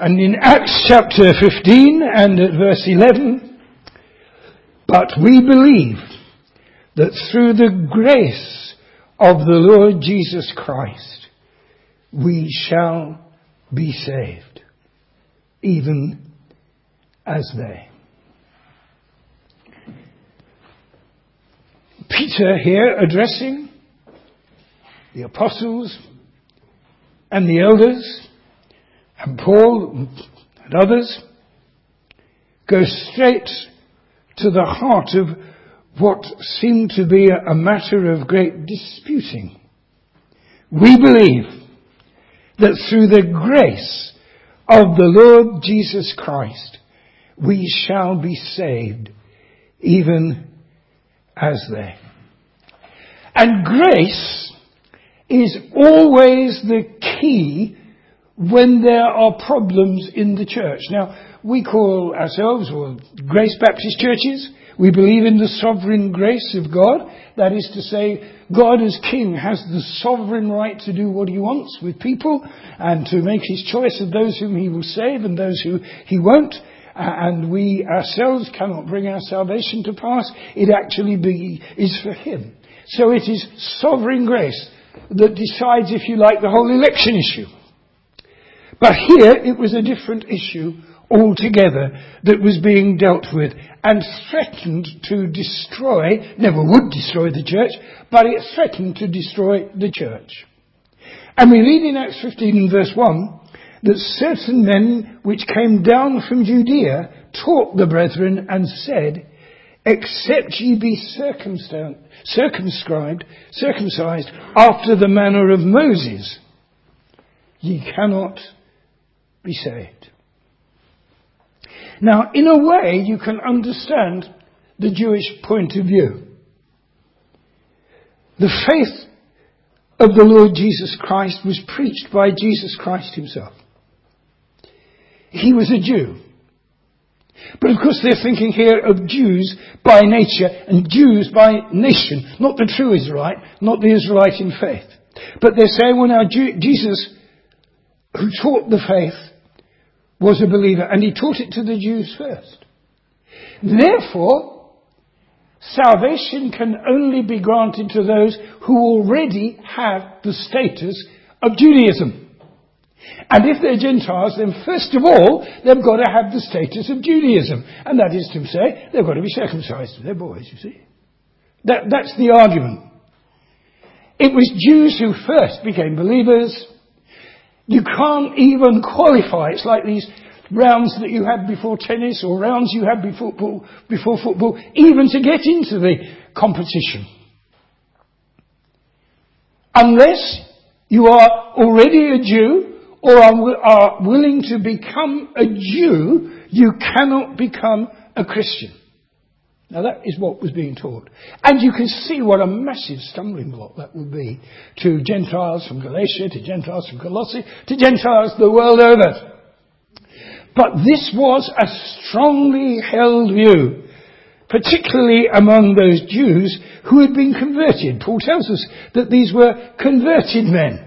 And in Acts chapter 15 and at verse 11, but we believe that through the grace of the Lord Jesus Christ, we shall be saved, even as they. Peter here addressing the apostles and the elders, and Paul and others, goes straight to the heart of what seemed to be a matter of great disputing. We believe that through the grace of the Lord Jesus Christ, we shall be saved, even as they. And grace is always the key when there are problems in the church. Now, we call ourselves, or Grace Baptist churches, we believe in the sovereign grace of God. That is to say, God as King has the sovereign right to do what he wants with people and to make his choice of those whom he will save and those who he won't. And we ourselves cannot bring our salvation to pass. It actually is for him. So it is sovereign grace that decides, if you like, the whole election issue. But here it was a different issue altogether that was being dealt with and threatened to destroy, never would destroy the church, but it threatened to destroy the church. And we read in Acts 15 and verse 1 that certain men which came down from Judea taught the brethren and said, except ye be circumcised after the manner of Moses, ye cannot be saved. Now, in a way, you can understand the Jewish point of view. The faith of the Lord Jesus Christ was preached by Jesus Christ himself. He was a Jew. But of course they're thinking here of Jews by nature and Jews by nation, not the true Israelite, not the Israelite in faith. But they're saying, well now, Jesus, who taught the faith, was a believer, and he taught it to the Jews first. Therefore, salvation can only be granted to those who already have the status of Judaism. And if they're Gentiles, then first of all, they've got to have the status of Judaism. And that is to say, they've got to be circumcised. They're boys, you see. That's the argument. It was Jews who first became believers. You can't even qualify. It's like these rounds that you had before tennis or rounds you had before football, even to get into the competition. Unless you are already a Jew or are willing to become a Jew, you cannot become a Christian. Now that is what was being taught. And you can see what a massive stumbling block that would be to Gentiles from Galatia, to Gentiles from Colossae, to Gentiles the world over. But this was a strongly held view, particularly among those Jews who had been converted. Paul tells us that these were converted men.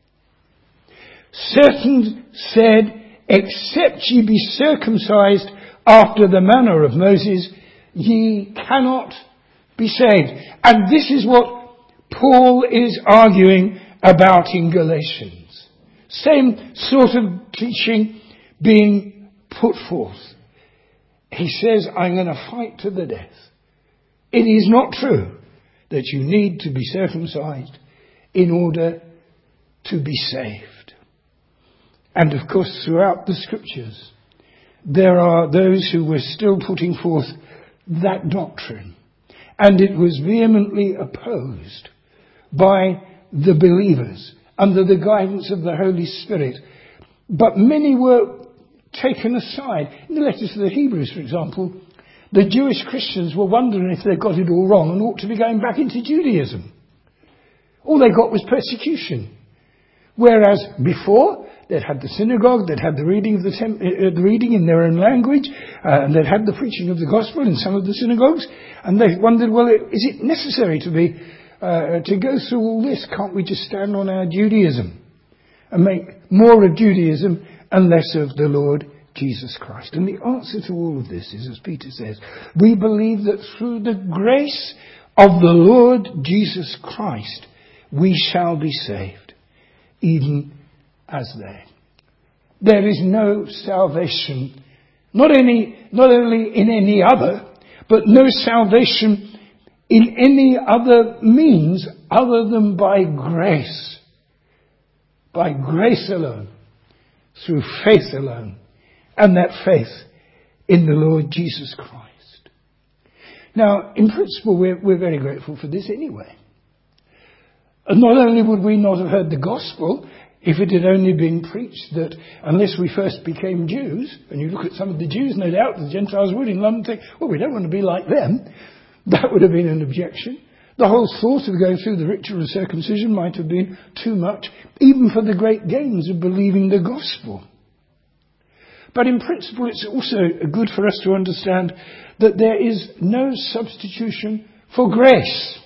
Certain said, except ye be circumcised after the manner of Moses, ye cannot be saved. And this is what Paul is arguing about in Galatians. Same sort of teaching being put forth. He says, I'm going to fight to the death. It is not true that you need to be circumcised in order to be saved. And of course, throughout the scriptures, there are those who were still putting forth that doctrine. And it was vehemently opposed by the believers under the guidance of the Holy Spirit. But many were taken aside. In the letters to the Hebrews, for example, the Jewish Christians were wondering if they got it all wrong and ought to be going back into Judaism. All they got was persecution. Whereas before, they'd had the synagogue, they'd had the reading of the reading in their own language, and they'd had the preaching of the gospel in some of the synagogues, and they wondered, well, is it necessary to go through all this? Can't we just stand on our Judaism and make more of Judaism and less of the Lord Jesus Christ. And the answer to all of this is, as Peter says, we believe that through the grace of the Lord Jesus Christ, we shall be saved, even as they. There is no salvation, not only in any other, but no salvation in any other means other than by grace. By grace alone, through faith alone, and that faith in the Lord Jesus Christ. Now, in principle, we're very grateful for this anyway. And not only would we not have heard the gospel if it had only been preached that unless we first became Jews, and you look at some of the Jews, no doubt the Gentiles would in London think, well, we don't want to be like them. That would have been an objection. The whole thought of going through the ritual of circumcision might have been too much, even for the great gains of believing the gospel. But in principle, it's also good for us to understand that there is no substitution for grace.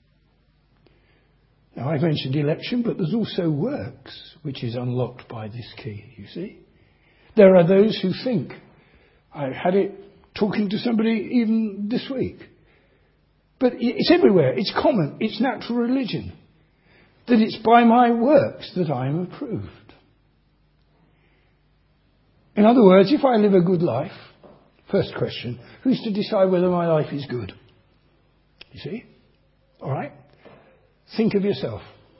Now, I mentioned election, but there's also works, which is unlocked by this key, you see. There are those who think, I had it talking to somebody even this week, but it's everywhere, it's common, it's natural religion, that it's by my works that I am approved. In other words, if I live a good life, first question, who's to decide whether my life is good? You see? All right? Think of yourself.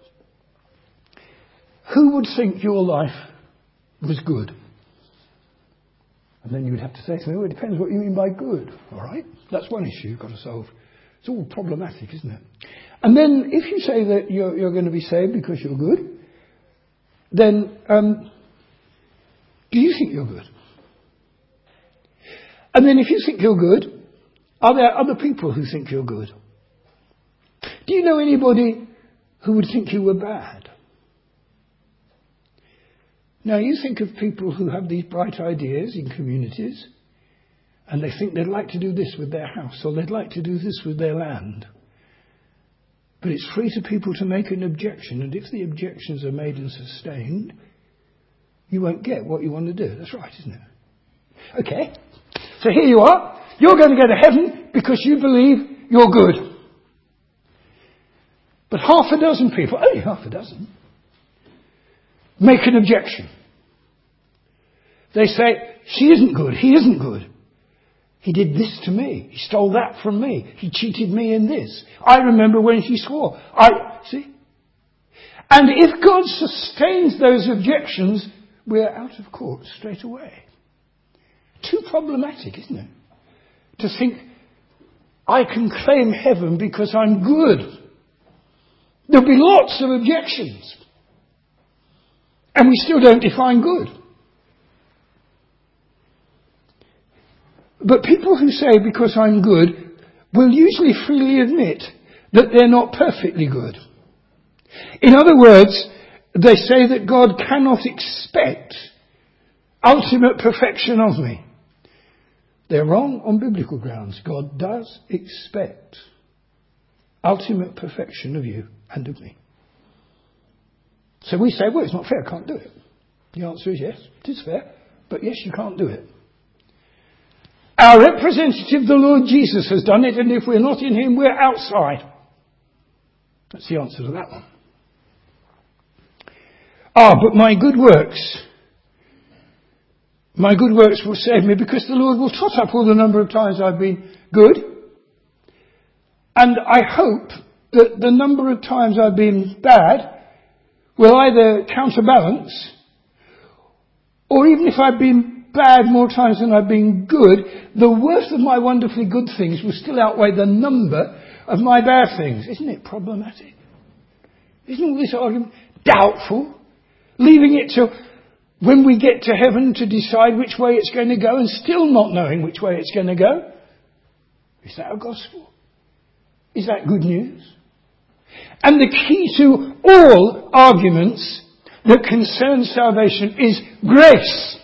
Who would think your life was good? And then you would have to say to me, well, it depends what you mean by good. All right? That's one issue you've got to solve. It's all problematic, isn't it? And then if you say that you're going to be saved because you're good, then do you think you're good? And then if you think you're good, are there other people who think you're good? Do you know anybody who would think you were bad? Now you think of people who have these bright ideas in communities, and they think they'd like to do this with their house, or they'd like to do this with their land. But it's free to people to make an objection, and if the objections are made and sustained, you won't get what you want to do. That's right, isn't it? Okay, so here you are. You're going to go to heaven because you believe you're good. But half a dozen people, only half a dozen, make an objection. They say, she isn't good, he isn't good. He did this to me. He stole that from me. He cheated me in this. I remember when he swore. See? And if God sustains those objections, we're out of court straight away. Too problematic, isn't it? To think, I can claim heaven because I'm good. There'll be lots of objections. And we still don't define good. But people who say, because I'm good, will usually freely admit that they're not perfectly good. In other words, they say that God cannot expect ultimate perfection of me. They're wrong on biblical grounds. God does expect ultimate perfection of you and of me. So we say, well, it's not fair, I can't do it. The answer is yes, it is fair, but yes, you can't do it. Our representative, the Lord Jesus, has done it, and if we're not in him, we're outside. That's the answer to that one. But my good works will save me because the Lord will tot up all the number of times I've been good. And I hope that the number of times I've been bad will either counterbalance, or even if I've been bad more times than I've been good, the worth of my wonderfully good things will still outweigh the number of my bad things. Isn't it problematic? Isn't all this argument doubtful? Leaving it to when we get to heaven to decide which way it's going to go and still not knowing which way it's going to go? Is that a gospel? Is that good news? And the key to all arguments that concern salvation is grace.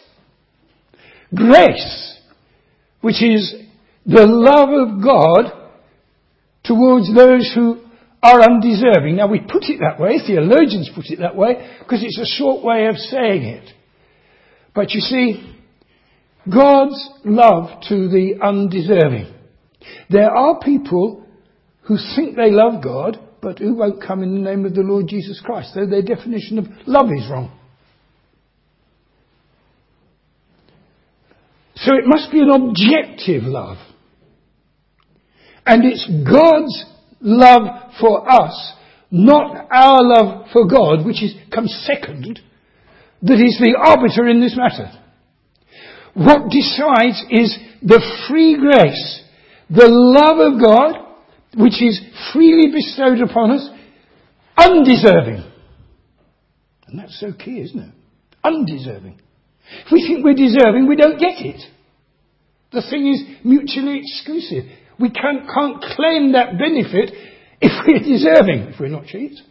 Grace, which is the love of God towards those who are undeserving. Now we put it that way, theologians put it that way, because it's a short way of saying it. But you see, God's love to the undeserving. There are people who think they love God, but who won't come in the name of the Lord Jesus Christ, though their definition of love is wrong. So it must be an objective love. And it's God's love for us, not our love for God, which comes second, that is the arbiter in this matter. What decides is the free grace, the love of God, which is freely bestowed upon us, undeserving. And that's so key, isn't it? Undeserving. If we think we're deserving, we don't get it. The thing is mutually exclusive. We can't claim that benefit if we're deserving, if we're not cheats.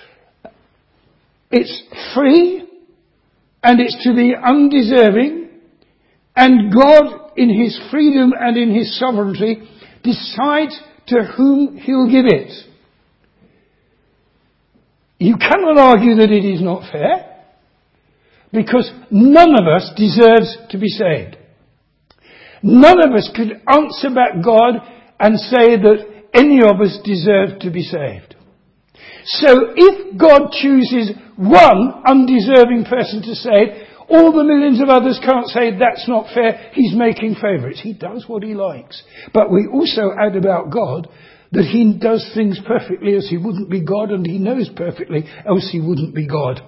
It's free, and it's to the undeserving, and God, in His freedom and in His sovereignty, decides to whom He'll give it. You cannot argue that it is not fair, because none of us deserves to be saved. None of us could answer back God and say that any of us deserve to be saved. So if God chooses one undeserving person to save, all the millions of others can't say that's not fair, He's making favourites. He does what He likes. But we also add about God that He does things perfectly, else He wouldn't be God, and He knows perfectly, else He wouldn't be God.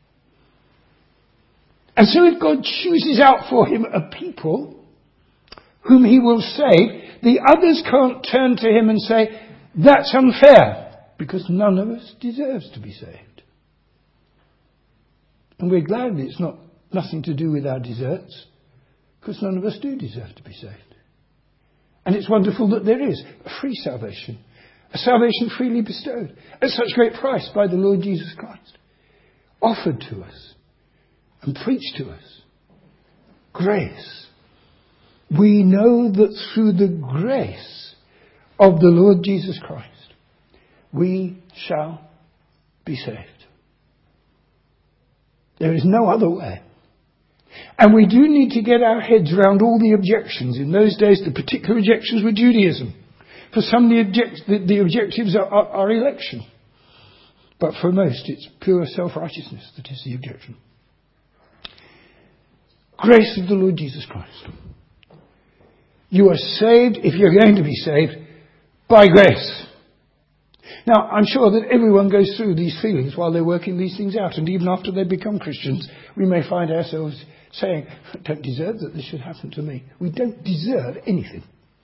And so if God chooses out for Him a people whom He will save, the others can't turn to Him and say, that's unfair, because none of us deserves to be saved. And we're glad it's nothing to do with our deserts, because none of us do deserve to be saved. And it's wonderful that there is a free salvation, a salvation freely bestowed, at such great price by the Lord Jesus Christ, offered to us and preached to us. Grace. We know that through the grace of the Lord Jesus Christ, we shall be saved. There is no other way. And we do need to get our heads around all the objections. In those days, the particular objections were Judaism. For some, the objectives are election. But for most, it's pure self-righteousness that is the objection. Grace of the Lord Jesus Christ. You are saved, if you're going to be saved, by grace. Now, I'm sure that everyone goes through these feelings while they're working these things out. And even after they become Christians, we may find ourselves saying, I don't deserve that this should happen to me. We don't deserve anything.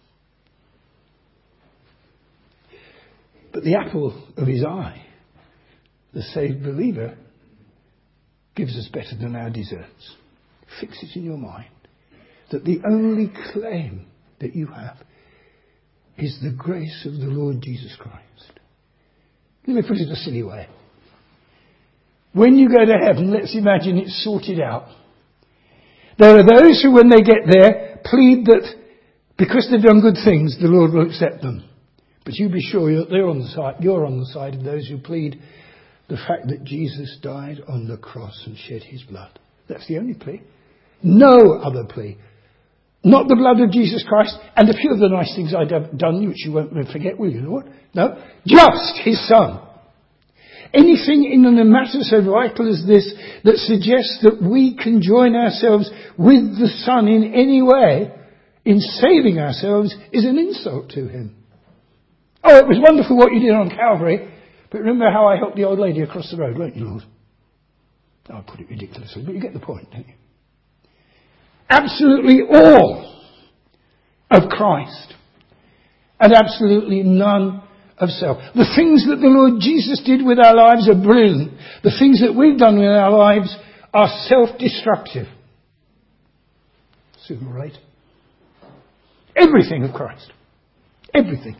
But the apple of His eye, the saved believer, gives us better than our deserts. Fix it in your mind that the only claim that you have is the grace of the Lord Jesus Christ. Let me put it a silly way. When you go to heaven, let's imagine it's sorted out. There are those who, when they get there, plead that because they've done good things, the Lord will accept them. But you be sure you're on the side of those who plead the fact that Jesus died on the cross and shed His blood. That's the only plea. No other plea. Not the blood of Jesus Christ and a few of the nice things I'd have done, which you won't forget, will you, Lord? No, just His Son. Anything in a matter so vital as this that suggests that we can join ourselves with the Son in any way in saving ourselves is an insult to Him. Oh, it was wonderful what you did on Calvary, but remember how I helped the old lady across the road, won't you, Lord? I'll put it ridiculously, but you get the point, don't you? Absolutely all of Christ and absolutely none of self. The things that the Lord Jesus did with our lives are brilliant. The things that we've done with our lives are self-destructive. Sooner or later. Everything of Christ. Everything.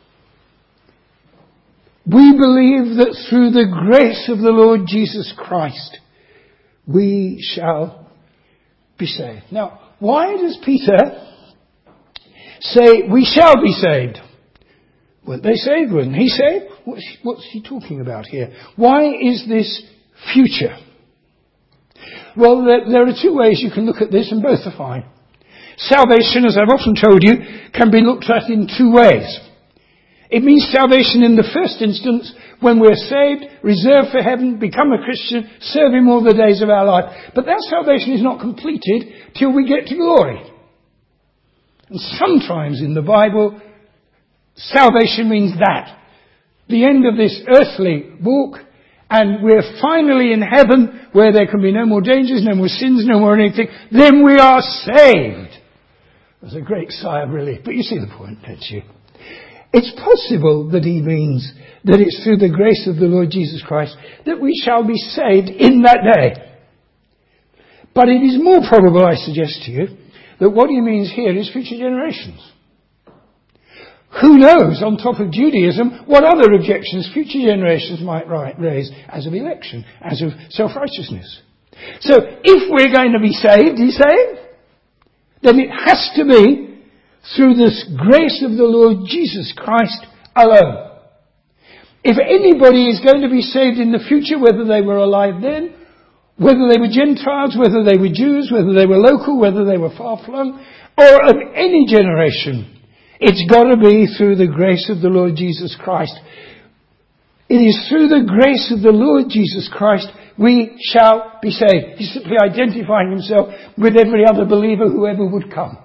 We believe that through the grace of the Lord Jesus Christ, we shall be saved. Now, why does Peter say we shall be saved? Weren't they saved? Weren't he saved? What's he talking about here? Why is this future? Well, there are two ways you can look at this, and both are fine. Salvation, as I've often told you, can be looked at in two ways. It means salvation in the first instance, when we're saved, reserved for heaven, become a Christian, serve Him all the days of our life. But that salvation is not completed till we get to glory. And sometimes in the Bible, salvation means that. The end of this earthly walk, and we're finally in heaven, where there can be no more dangers, no more sins, no more anything. Then we are saved. There's a great sigh of relief. But you see the point, don't you? It's possible that he means that it's through the grace of the Lord Jesus Christ that we shall be saved in that day. But it is more probable, I suggest to you, that what he means here is future generations. Who knows, on top of Judaism, what other objections future generations might raise as of election, as of self-righteousness. So, if we're going to be saved, he's saying, then it has to be through this grace of the Lord Jesus Christ alone. If anybody is going to be saved in the future, whether they were alive then, whether they were Gentiles, whether they were Jews, whether they were local, whether they were far-flung, or of any generation, it's got to be through the grace of the Lord Jesus Christ. It is through the grace of the Lord Jesus Christ we shall be saved. He's simply identifying himself with every other believer who ever would come.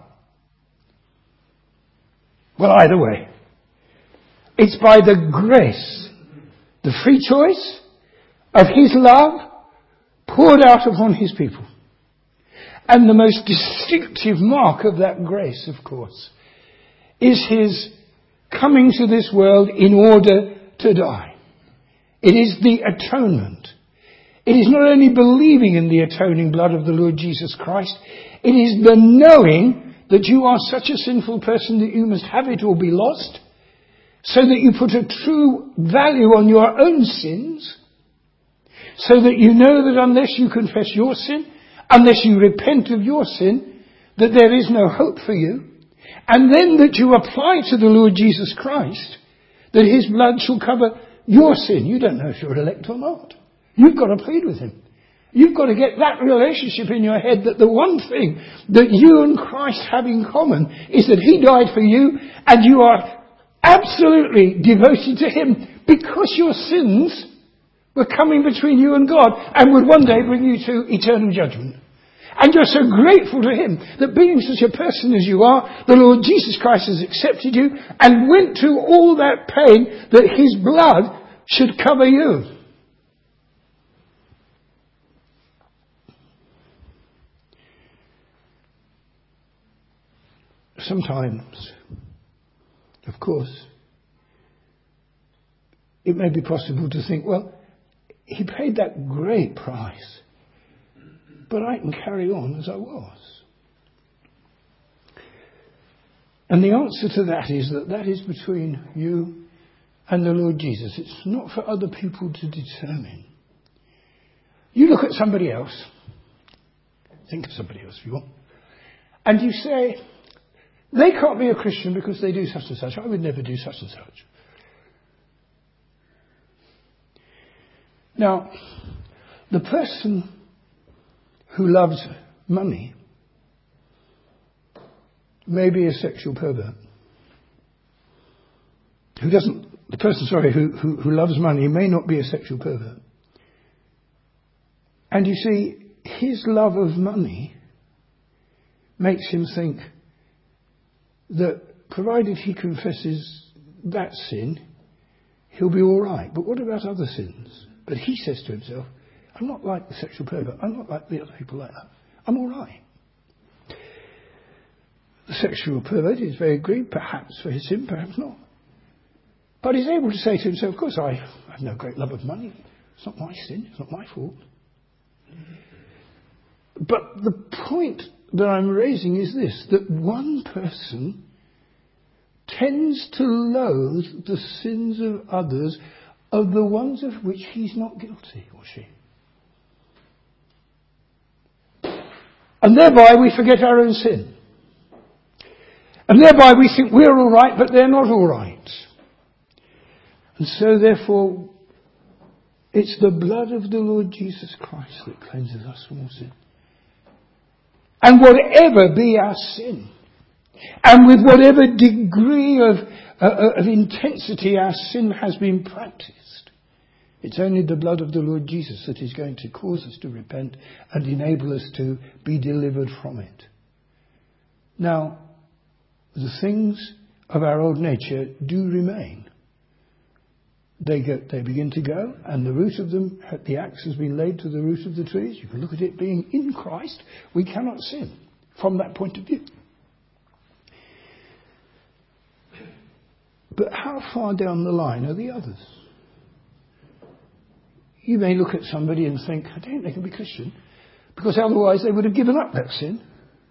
Well, either way, it's by the grace, the free choice of His love poured out upon His people. And the most distinctive mark of that grace, of course, is His coming to this world in order to die. It is the atonement. It is not only believing in the atoning blood of the Lord Jesus Christ, it is the knowing that you are such a sinful person that you must have it or be lost, so that you put a true value on your own sins, so that you know that unless you confess your sin, unless you repent of your sin, that there is no hope for you, and then that you apply to the Lord Jesus Christ, that His blood shall cover your sin. You don't know if you're elect or not. You've got to plead with Him. You've got to get that relationship in your head that the one thing that you and Christ have in common is that He died for you and you are absolutely devoted to Him because your sins were coming between you and God and would one day bring you to eternal judgment. And you're so grateful to Him that being such a person as you are, the Lord Jesus Christ has accepted you and went to all that pain that His blood should cover you. Sometimes, of course, it may be possible to think, well, He paid that great price, but I can carry on as I was. And the answer to that is that is between you and the Lord Jesus. It's not for other people to determine. You look at somebody else, think of somebody else if you want, and you say, they can't be a Christian because they do such and such. I would never do such and such. Now, the person who loves money may be a sexual pervert. The person who loves money may not be a sexual pervert. And you see, his love of money makes him think that provided he confesses that sin, he'll be all right. But what about other sins? But he says to himself, I'm not like the sexual pervert. I'm not like the other people like that. I'm all right. The sexual pervert is very grieved, perhaps for his sin, perhaps not. But he's able to say to himself, of course, I have no great love of money. It's not my sin. It's not my fault. But the point that I'm raising is this, that one person tends to loathe the sins of others, of the ones of which he's not guilty, or she. And thereby we forget our own sin. And thereby we think we're all right, but they're not all right. And so therefore It's the blood of the Lord Jesus Christ that cleanses us from all sin. And whatever be our sin, and with whatever degree of intensity our sin has been practiced, it's only the blood of the Lord Jesus that is going to cause us to repent and enable us to be delivered from it. Now, the things of our old nature do remain. They begin to go, and the root of them, the axe has been laid to the root of the trees. You can look at it being in Christ. We cannot sin from that point of view. But how far down the line are the others? You may look at somebody and think, I don't think they can be Christian, because otherwise they would have given up that sin.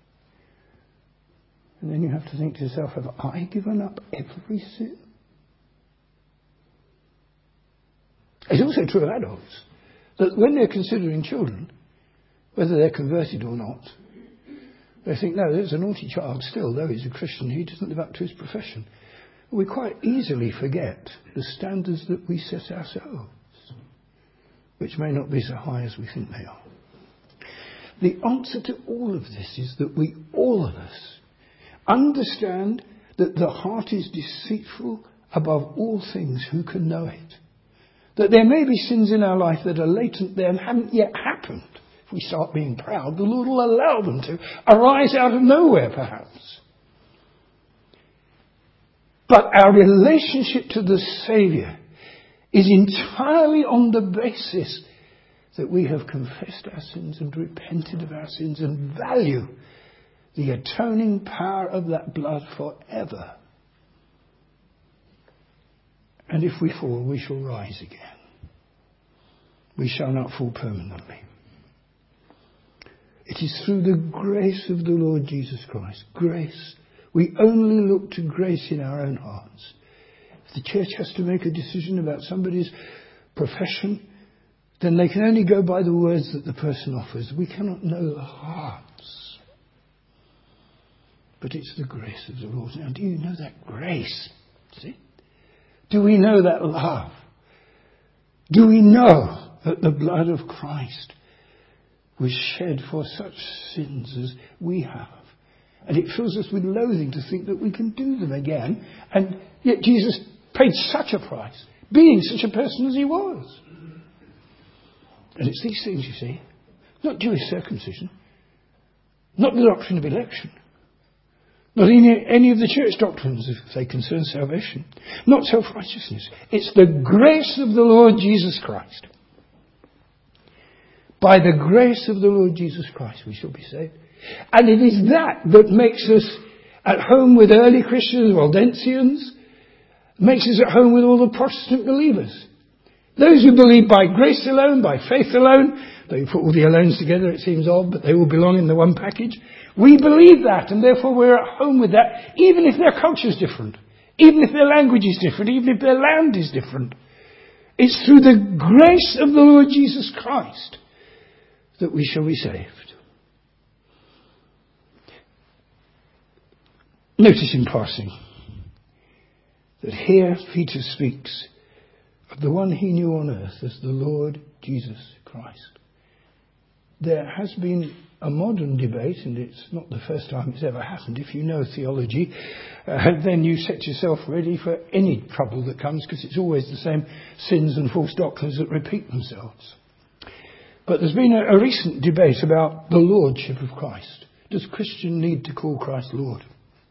And then you have to think to yourself, have I given up every sin? It's also true of adults, that when they're considering children, whether they're converted or not, they think, no, there's a naughty child still, though he's a Christian, he doesn't live up to his profession. We quite easily forget the standards that we set ourselves, which may not be so high as we think they are. The answer to all of this is that we, all of us, understand that the heart is deceitful above all things. Who can know it? That there may be sins in our life that are latent there and haven't yet happened. If we start being proud, the Lord will allow them to arise out of nowhere, perhaps. But our relationship to the Saviour is entirely on the basis that we have confessed our sins and repented of our sins and value the atoning power of that blood forever. And if we fall, we shall rise again. We shall not fall permanently. It is through the grace of the Lord Jesus Christ. Grace. We only look to grace in our own hearts. If the church has to make a decision about somebody's profession, then they can only go by the words that the person offers. We cannot know the hearts. But it's the grace of the Lord. Now, do you know that grace? See? Do we know that love? Do we know that the blood of Christ was shed for such sins as we have? And it fills us with loathing to think that we can do them again. And yet Jesus paid such a price, being such a person as he was. And it's these things, you see. Not Jewish circumcision. Not the doctrine of election. Not any of the church doctrines, if they concern salvation. Not self-righteousness. It's the grace of the Lord Jesus Christ. By the grace of the Lord Jesus Christ we shall be saved. And it is that makes us at home with early Christians, Waldensians, makes us at home with all the Protestant believers. Those who believe by grace alone, by faith alone, they put all the alones together, it seems odd, but they all belong in the one package. We believe that, and therefore we're at home with that, even if their culture is different, even if their language is different, even if their land is different. It's through the grace of the Lord Jesus Christ that we shall be saved. Notice in passing that here Peter speaks of the one he knew on earth as the Lord Jesus Christ. There has been a modern debate, and it's not the first time it's ever happened. If you know theology, then you set yourself ready for any trouble that comes, because it's always the same sins and false doctrines that repeat themselves. But there's been a recent debate about the lordship of Christ. Does a Christian need to call Christ Lord?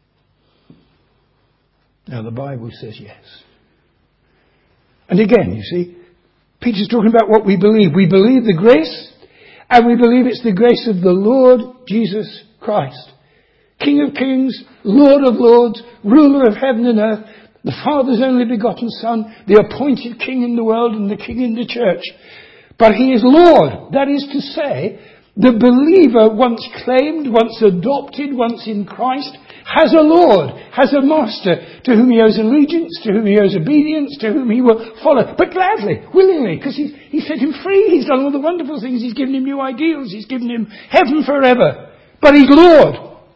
Now the Bible says yes. And again, you see, Peter's talking about what we believe. We believe the grace, and we believe it's the grace of the Lord Jesus Christ. King of kings, Lord of lords, ruler of heaven and earth, the Father's only begotten Son, the appointed King in the world and the King in the church. But he is Lord. That is to say, the believer, once claimed, once adopted, once in Christ, has a Lord, has a Master to whom he owes allegiance, to whom he owes obedience, to whom he will follow. But gladly, willingly, because he set him free. He's done all the wonderful things. He's given him new ideals. He's given him heaven forever. But he's Lord.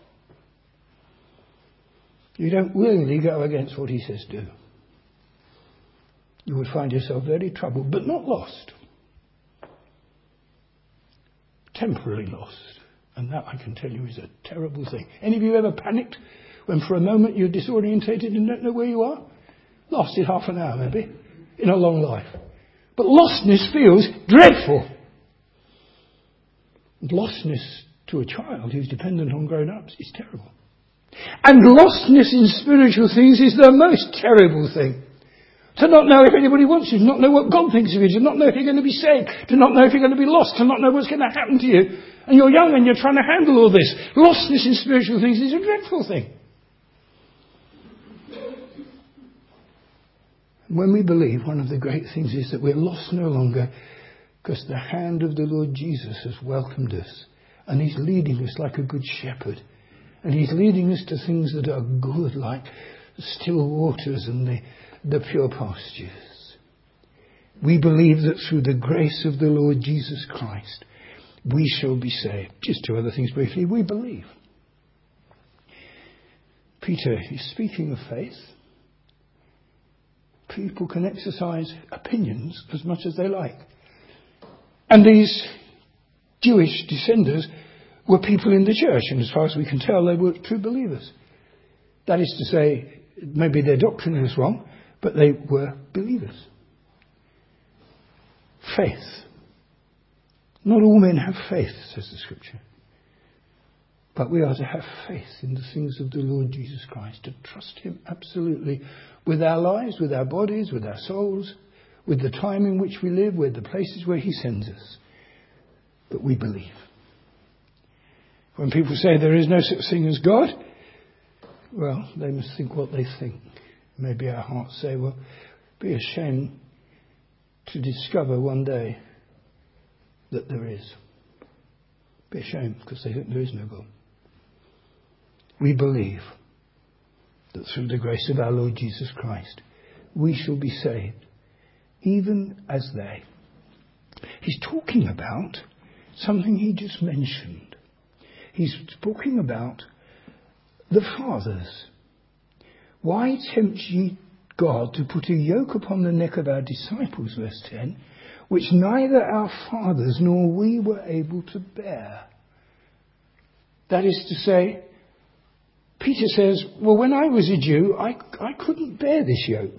You don't willingly go against what he says do. You would find yourself very troubled, but not lost. temporarily lost. And that, I can tell you, is a terrible thing. Any of you ever panicked when for a moment you're disorientated and don't know where you are? Lost in half an hour, maybe, in a long life. But lostness feels dreadful. And lostness to a child who's dependent on grown-ups is terrible. And lostness in spiritual things is the most terrible thing. To not know if anybody wants you, to not know what God thinks of you, to not know if you're going to be saved, to not know if you're going to be lost, to not know what's going to happen to you. And you're young and you're trying to handle all this. Lostness in spiritual things is a dreadful thing. When we believe, one of the great things is that we're lost no longer, because the hand of the Lord Jesus has welcomed us. And He's leading us like a good shepherd. And He's leading us to things that are good, like still waters and the pure pastures. We believe that through the grace of the Lord Jesus Christ, we shall be saved. Just two other things briefly. We believe. Peter is speaking of faith. People can exercise opinions as much as they like. And these Jewish descendants were people in the church, and as far as we can tell, they were true believers. That is to say, maybe their doctrine was wrong, but they were believers. Faith. Not all men have faith, says the Scripture. But we are to have faith in the things of the Lord Jesus Christ, to trust Him absolutely with our lives, with our bodies, with our souls, with the time in which we live, with the places where He sends us. But we believe. When people say there is no such thing as God, well, they must think what they think. Maybe our hearts say, well, be ashamed to discover one day that there is. Be ashamed because they think there is no God. We believe that through the grace of our Lord Jesus Christ, we shall be saved, even as they. He's talking about something he just mentioned. He's talking about the fathers. Why tempt ye God to put a yoke upon the neck of our disciples, verse 10, which neither our fathers nor we were able to bear? That is to say, Peter says, well, when I was a Jew, I couldn't bear this yoke.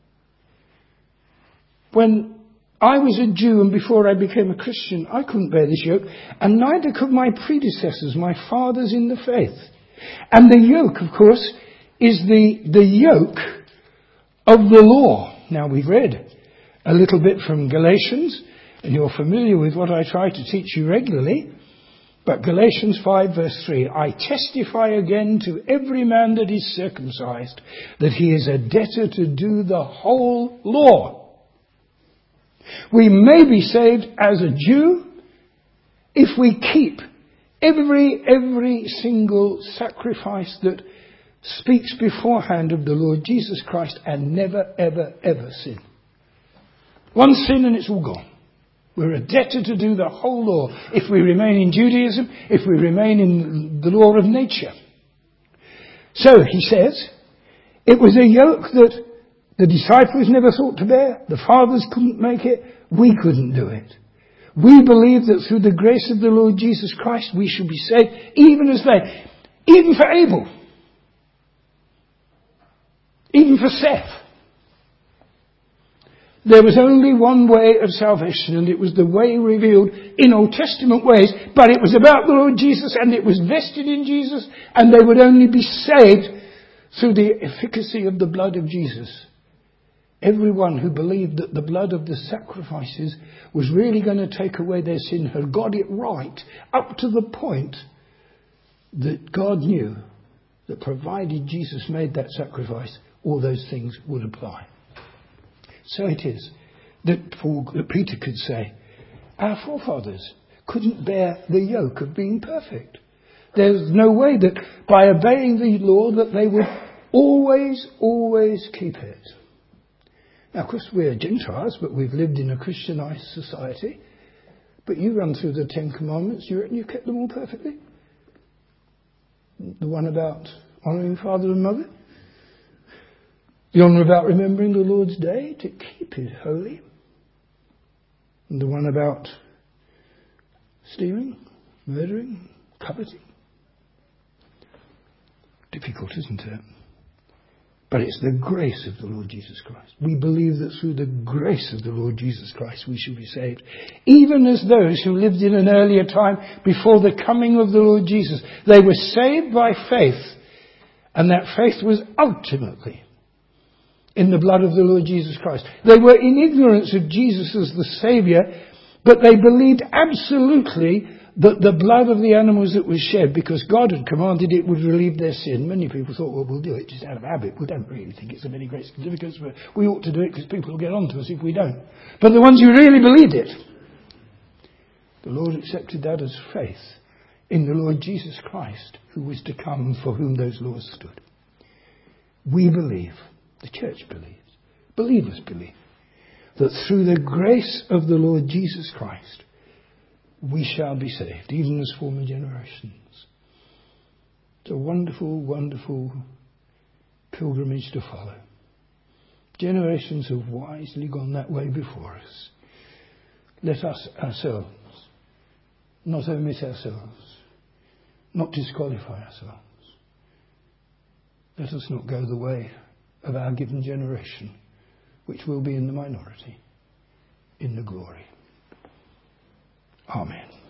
When I was a Jew and before I became a Christian, I couldn't bear this yoke, and neither could my predecessors, my fathers in the faith. And the yoke, of course, is the yoke of the law. Now, we've read a little bit from Galatians, and you're familiar with what I try to teach you regularly. But Galatians 5 verse 3, I testify again to every man that is circumcised, that he is a debtor to do the whole law. We may be saved as a Jew if we keep every single sacrifice that speaks beforehand of the Lord Jesus Christ and never, ever, ever sin. One sin and it's all gone. We're a debtor to do the whole law if we remain in Judaism, if we remain in the law of nature. So, he says, it was a yoke that the disciples never thought to bear. The fathers couldn't make it. We couldn't do it. We believe that through the grace of the Lord Jesus Christ, we shall be saved, even as they. Even for Abel. Even for Seth. There was only one way of salvation, and it was the way revealed in Old Testament ways, but it was about the Lord Jesus, and it was vested in Jesus, and they would only be saved through the efficacy of the blood of Jesus. Everyone who believed that the blood of the sacrifices was really going to take away their sin had got it right, up to the point that God knew that provided Jesus made that sacrifice, all those things would apply. So it is that Peter could say, our forefathers couldn't bear the yoke of being perfect. There's no way that by obeying the law that they would always keep it. Now, of course, we're Gentiles, but we've lived in a Christianized society. But you run through the 10 Commandments, you reckon you kept them all perfectly? The one about honouring father and mother? The one about remembering the Lord's day, to keep it holy. And the one about stealing, murdering, coveting. Difficult, isn't it? But it's the grace of the Lord Jesus Christ. We believe that through the grace of the Lord Jesus Christ we shall be saved. Even as those who lived in an earlier time before the coming of the Lord Jesus. They were saved by faith. And that faith was ultimately in the blood of the Lord Jesus Christ. They were in ignorance of Jesus as the Saviour, but they believed absolutely that the blood of the animals that was shed, because God had commanded it, would relieve their sin. Many people thought, well, we'll do it just out of habit. We don't really think it's of any great significance, but we ought to do it because people will get on to us if we don't. But the ones who really believed it, the Lord accepted that as faith in the Lord Jesus Christ, who was to come, for whom those laws stood. We believe, the church believes, believers believe, that through the grace of the Lord Jesus Christ, we shall be saved, even as former generations. It's a wonderful, wonderful pilgrimage to follow. Generations have wisely gone that way before us. Let us ourselves not omit ourselves, not disqualify ourselves. Let us not go the way of our given generation, which will be in the minority, in the glory. Amen.